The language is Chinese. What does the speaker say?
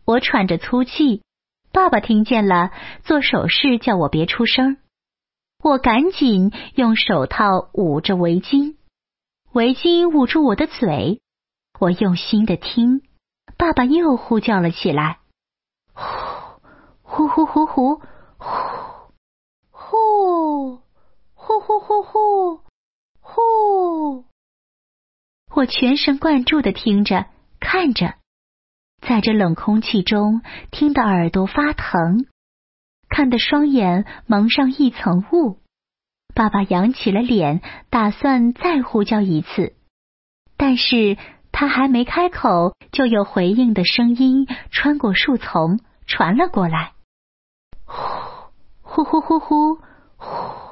我喘着粗气，爸爸听见了，做手势叫我别出声。我赶紧用手套捂着围巾，围巾捂住我的嘴。我用心地听，爸爸又呼叫了起来，呼呼呼呼呼呼呼呼呼呼呼。我全神贯注地听着看着，在这冷空气中听得耳朵发疼，看得双眼蒙上一层雾。爸爸扬起了脸，打算再呼叫一次，但是他还没开口，就有回应的声音穿过树丛传了过来，呼呼呼呼呼呼。